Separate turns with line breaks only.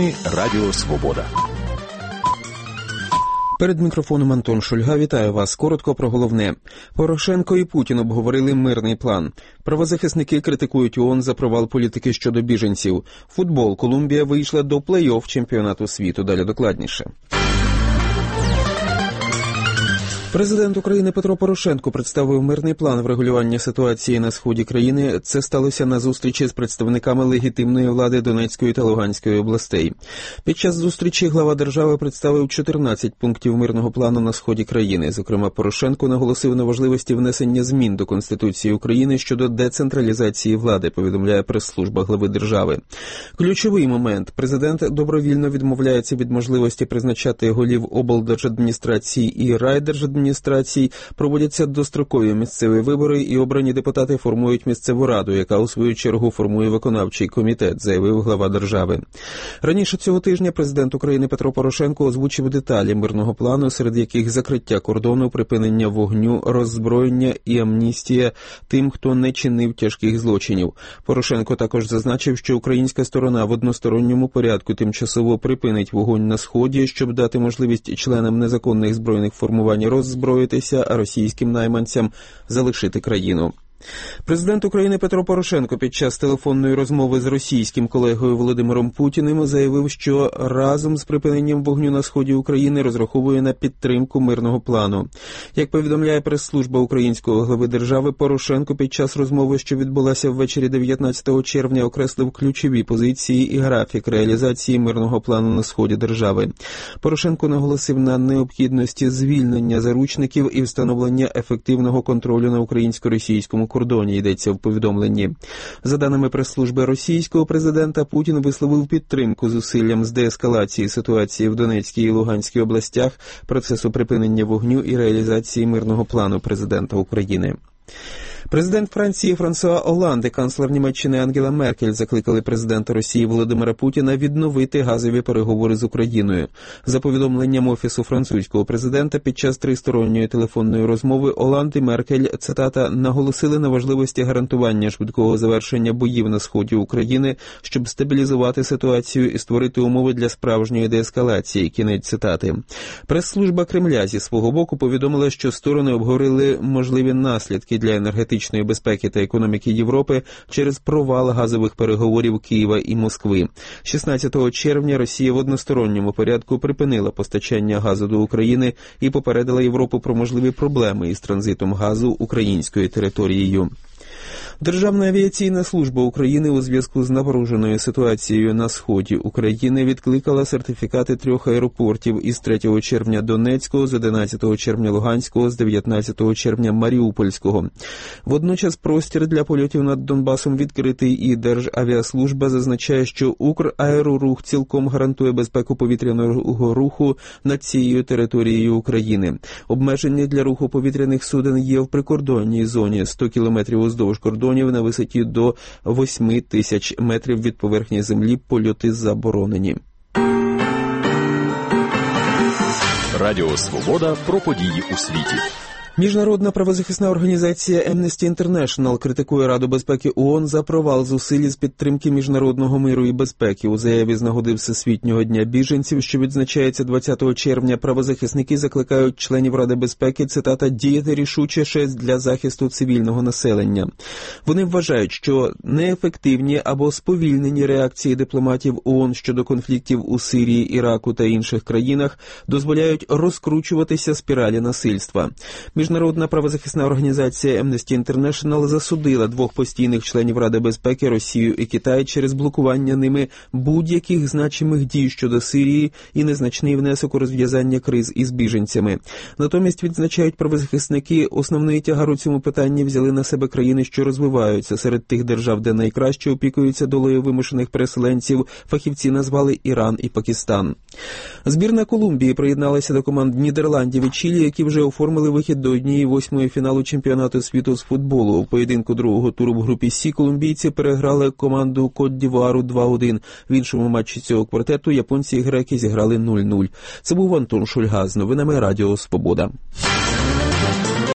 Новини Радіо Свобода.
Перед мікрофоном Антон Шульга. Вітаю вас. Коротко про головне. Порошенко і Путін обговорили мирний план. Правозахисники критикують ООН за провал політики щодо біженців. Футбол. Колумбія вийшла до плей-офф чемпіонату світу. Далі докладніше. Президент України Петро Порошенко представив мирний план врегулювання ситуації на сході країни. Це сталося на зустрічі з представниками легітимної влади Донецької та Луганської областей. Під час зустрічі глава держави представив 14 пунктів мирного плану на сході країни. Зокрема, Порошенко наголосив на важливості внесення змін до Конституції України щодо децентралізації влади, повідомляє прес-служба глави держави. Ключовий момент. Президент добровільно відмовляється від можливості призначати голів облдержадміністрації і райдержадміністрації. Проводяться дострокові місцеві вибори і обрані депутати формують місцеву раду, яка у свою чергу формує виконавчий комітет, заявив глава держави. Раніше цього тижня президент України Петро Порошенко озвучив деталі мирного плану, серед яких закриття кордону, припинення вогню, роззброєння і амністія тим, хто не чинив тяжких злочинів. Порошенко також зазначив, що українська сторона в односторонньому порядку тимчасово припинить вогонь на сході, щоб дати можливість членам незаконних збройних формувань роззброїтися, а російським найманцям залишити країну. Президент України Петро Порошенко під час телефонної розмови з російським колегою Володимиром Путіним заявив, що разом з припиненням вогню на сході України розраховує на підтримку мирного плану. Як повідомляє прес-служба українського глави держави, Порошенко під час розмови, що відбулася ввечері 19 червня, окреслив ключові позиції і графік реалізації мирного плану на сході держави. Порошенко наголосив на необхідності звільнення заручників і встановлення ефективного контролю на українсько-російському кордоні, йдеться в повідомленні. За даними прес-служби російського президента, Путін висловив підтримку зусиллям з деескалації ситуації в Донецькій і Луганській областях, процесу припинення вогню і реалізації мирного плану президента України. Президент Франції Франсуа Олланд і канцлер Німеччини Ангела Меркель закликали президента Росії Володимира Путіна відновити газові переговори з Україною. За повідомленням Офісу французького президента, під час тристоронньої телефонної розмови Олланд і Меркель, цитата, наголосили на важливості гарантування швидкого завершення боїв на сході України, щоб стабілізувати ситуацію і створити умови для справжньої деескалації. Кінець цитати. Прес-служба Кремля зі свого боку повідомила, що сторони обговорили можливі наслідки для енергетичної безпеки та економіки Європи через провал газових переговорів Києва і Москви. 16 червня Росія в односторонньому порядку припинила постачання газу до України і попередила Європу про можливі проблеми із транзитом газу українською територією. Державна авіаційна служба України у зв'язку з напруженою ситуацією на сході України відкликала сертифікати 3 аеропортів із 3 червня Донецького, з 11 червня Луганського, з 19 червня Маріупольського. Водночас простір для польотів над Донбасом відкритий, і Державіаслужба зазначає, що Украерорух цілком гарантує безпеку повітряного руху над цією територією України. Обмеження для руху повітряних суден є в прикордонній зоні 100 кілометрів уздовж кордонів на висоті до 8 тисяч метрів від поверхні землі польоти заборонені.
Радіо Свобода про події у світі.
Міжнародна правозахисна організація Amnesty International критикує Раду безпеки ООН за провал зусиль з підтримки міжнародного миру і безпеки. У заяві з нагоди Всесвітнього дня біженців, що відзначається 20 червня, правозахисники закликають членів Ради безпеки, цитата, діяти рішуче для захисту цивільного населення. Вони вважають, що неефективні або сповільнені реакції дипломатів ООН щодо конфліктів у Сирії, Іраку та інших країнах дозволяють розкручуватися спіралі насильства. Міжнародна правозахисна організація Amnesty International засудила 2 постійних членів Ради безпеки, Росію і Китай, через блокування ними будь-яких значимих дій щодо Сирії і незначний внесок у розв'язання криз із біженцями. Натомість, відзначають правозахисники, основний тягар у цьому питанні взяли на себе країни, що розвиваються. Серед тих держав, де найкраще опікуються долею вимушених переселенців, фахівці назвали Іран і Пакистан. Збірна Колумбії приєдналася до команд Нідерландів і Чилі, які вже оформили вихід до 1/8 фіналу чемпіонату світу з футболу. У поєдинку другого туру в групі Сі колумбійці переграли команду Кот-д'Івуару 2-1. В іншому матчі цього квартету японці і греки зіграли 0-0. Це був Антон Шульга з новинами Радіо Свобода.